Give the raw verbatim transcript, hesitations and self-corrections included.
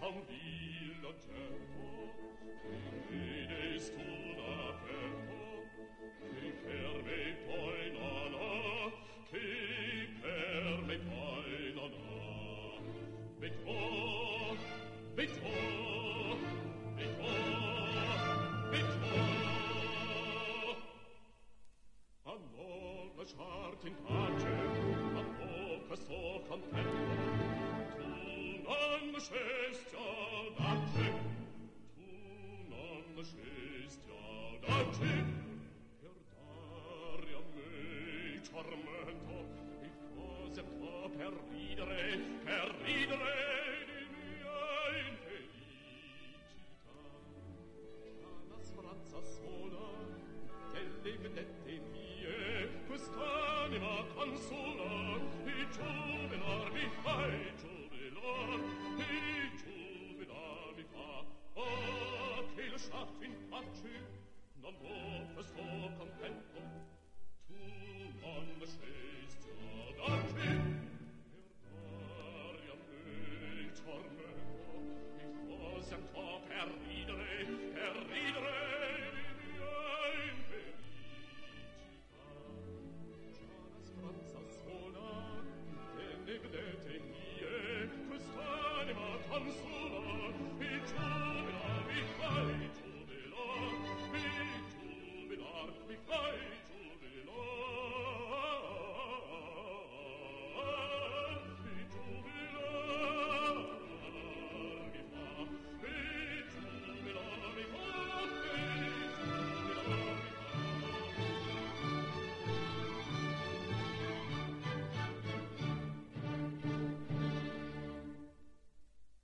San villaggetto, che vedest tu d'aperto, che per me poi non ha, che per me poi non ha. Vetò, vetò, vetò, vetò. A non lasciarti in pace, a non che sto contento, tu non scesti audace, tu non scesti audace, per dare a me il tormento, il cose qua per ridere, per ridere di mia infelicità. Alla speranza sola delle vedette mie, quest'anima consola, e giovenar mi fa, e giovenar, e giovenar mi fa. Oh, che lasciati in pace, non vo' che sto contento, tu non scesti audace, per dare a me il tormento, il cose ancora per ridere, per ridere di mia infelicità. Già la speranza suona delle vedete mie, quest'anima consola, e giovelar mi fai, giovelar, e giovelar mi fai,